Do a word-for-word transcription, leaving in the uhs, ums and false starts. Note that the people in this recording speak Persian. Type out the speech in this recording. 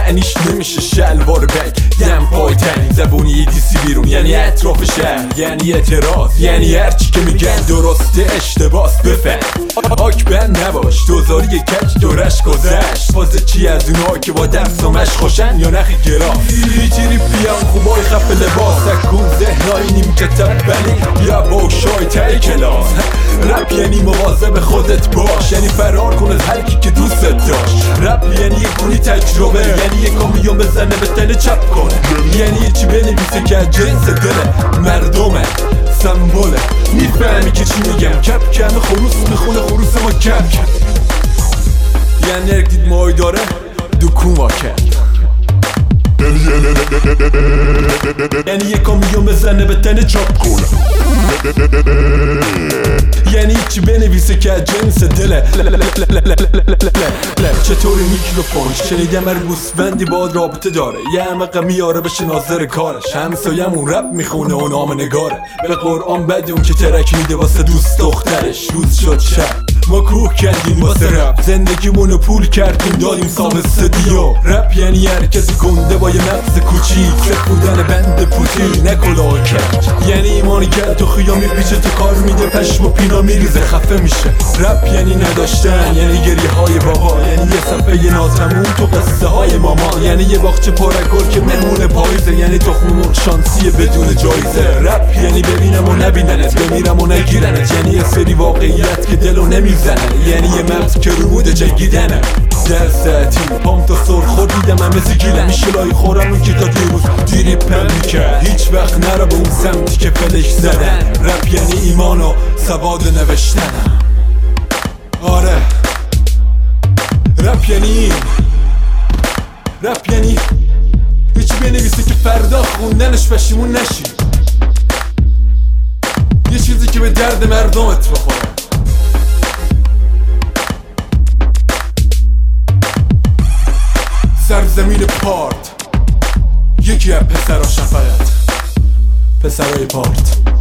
معنیش نمیشه شلوار بگ دم پای تنی زبونی یه دیسی بیرون یعنی اطراف شهر یعنی اعتراض یعنی هرچی که میگن درسته اشتباس بفهم آک بند نباش دوزاری کج دورش گذشت فازه چی از اونا که با درس و مش خوشن یا نخی گراف هیچی بیان خوبای خف لباس اکون ذهنایی نیم که تبلی یا بوشای تای کلاس رپ یعنی مواظب خودت باش یعنی فرار کن از هر کی که دوست داشت رپ یعنی یک کنی تجربه یعنی یک کامیون بزنه به تله چپ کنه یعنی یه چی بنویسه که از جنس دل مردمه سمبوله میفهمی که چی میگم کپ کم خروس میخونه خروس ما کپ کپ یعنی ارک دید مای داره دکون واکر یعنی یک کامیون بزنه به تنه چاپ کنه یعنی چی بنویسه که از جنس دله چطوری میکروفون شنیدم هر گوسفندی باد رابطه داره یه عمق میاره بشه ناظر کارش همسایمون رپ میخونه و نام نگاره به قرآن بده اون که ترک میده واسه دوست دخترش روز شد شب ما کوه کردیم واسه رپ زندگیمونو پول کردیم دادیم سام استدیو رپ یعنی هر کسی گنده با یه مغز کوچیک فکر بودن بند پوتی نکلاه کرد یعنی ایمانی کرد تو خیام میپیچه تو کار میده پشم و پینا میریزه خفه میشه رپ یعنی نداشتن یعنی گریه های بابا یعنی یه صفحه ناتمون تو قصه های ماما یعنی یه باغچه پرگل که مهمون پاییزه یعنی تخم مرغ شانسیه بدون جایزه رپ یعنی ببینم و نبیننت بمیرم و نگیرنت یعنی یه سری واقعیت که دلو نمیزنه یعنی یه مغز که رو بوده جنگیدنه در ساعتی پام تا سر خور دیدم همه زگیلم میشلای خورم اون که تا دیروز دیری پم میکرد هیچ وقت نرا به اون سمتی که فلش زدن رپ یعنی ایمان و سواد نوشتنم آره رپ یعنی این رپ یعنی هیچی بنویسه که فردا خوندنش پشیمون نشی یه چیزی که به درد مردمت بخوره سرزمین پارت یکی از پسرا شفاعت پسرای پارت